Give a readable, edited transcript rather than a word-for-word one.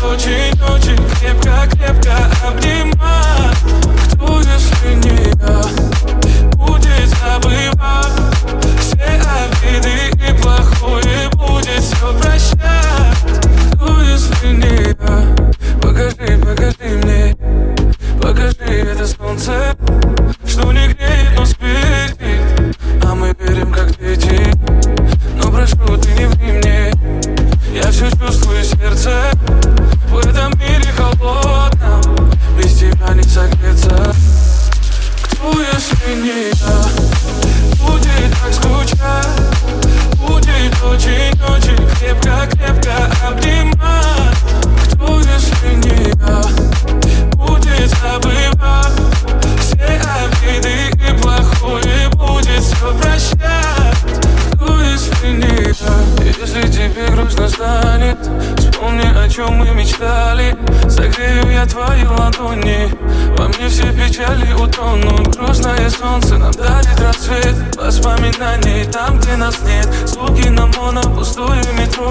очень-очень крепко-крепко обнимать. Кто, если не я, будет забывать все обиды и плохое, будет все прощать. Кто, если не я? Покажи, покажи мне, покажи это солнце, что не греет, но светит, а мы верим, как дети. Но прошу, ты не ври мне, я все чувствую сердце. В этом мире холодном, без тебя не согреться. Кто, если не я, будет так скучать, будет очень-очень крепко-крепко обнимать. Кто, если не я, будет забывать все обиды и плохое, будет все прощать. Кто, если не я? Если тебе грустно станет, вспомни, о чем мы мечтали. Согрею я твои ладони, во мне все печали утонут. Грустное солнце нам дарит рассвет, воспоминаний там, где нас нет. Звуки на моно, пустую метро,